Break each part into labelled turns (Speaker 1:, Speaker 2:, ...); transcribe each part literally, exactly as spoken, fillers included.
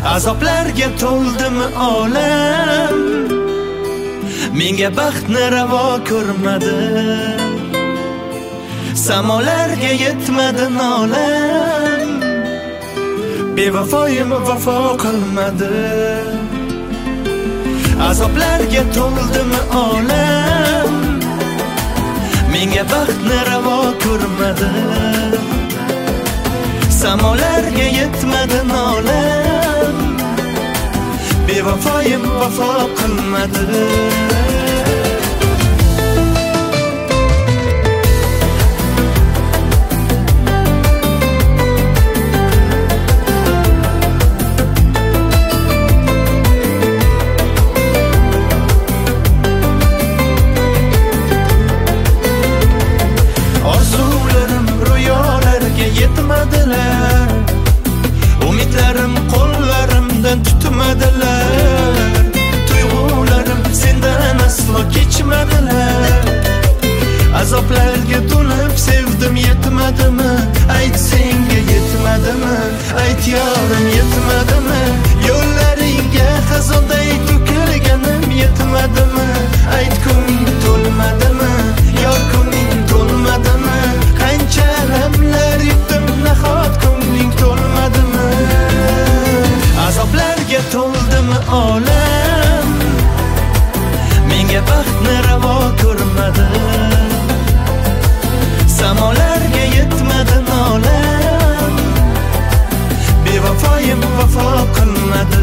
Speaker 1: Azoblarga to'ldimi olam, menga baxtni ravo ko'rmadi. Samolarga yetmadi nolam, bevafoyim vafo qilmadi. Azoblarga to'ldimi olam, menga baxtni ravo ko'rmadi. Samolarga yetmadi nolam, bevafoyim vafo qilmadi. Orzularim ro'yolarga yetmadilar, umidlarim qo'llarimdan tutmadilar. Tuyg'ularim sendan aslo kechmadilar. Azoblarga to'lib sevdim, yetmadimi? Ayt senga yetmadimi? Ayt yorim yetmadimi? Yo'llaringga xazonday to'kilganim yetmadimi? Ayt ko'ngling to'lmadimi? Yor ko'ngling to'lmadimi? Qancha alamlar yutdim, nahot ko'ngling to'lmadimi? Azoblarga to'ldimi olam, menga baxtni ravo ko'rmadi. Samolarga yetmadi nolam, bevafoyim vafo qilmadi.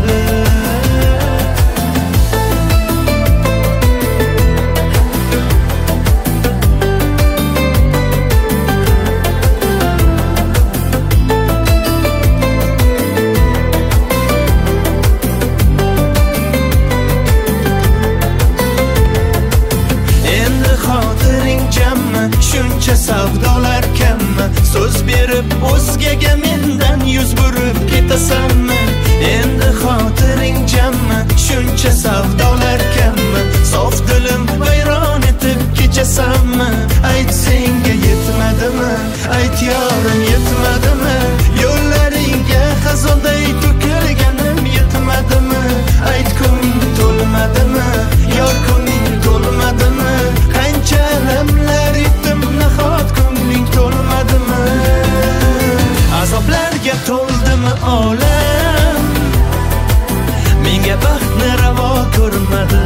Speaker 1: Shuncha savdolar kammi? So'z berib o'zgaga mendan yuz burib ketasanmi? Endi xotiring jammi? Shuncha savdolar kammi? Sof dilim vayron etib kechasanmi? Ayt senga yetmadimi? Ayt yorim yetmadimi? Yo'llaringga xazonday to'kilganim yetmadimi? Ayt ko'ngling to'lmadimi? Yor ko'ngling to'lmadimi? Qancha alamlar yutdim, nahot ko'ngling to'lmadimi? Azoblarga to'ldimi olam, menga baxtni ravo ko'rmadi.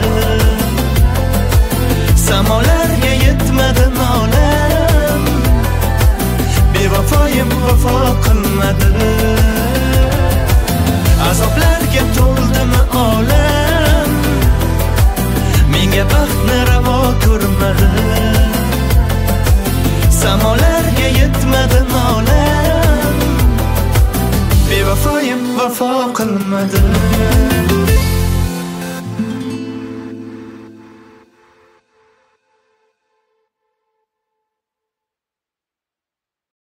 Speaker 1: Samolarga yetmadi nolam, bevafoyim vafo qilmadi. Azoblarga to'ldimi olam, menga baxtni ravo ko'rmadi. Samolarga yetmadi nolam, bevafoyim vafo qilmadi.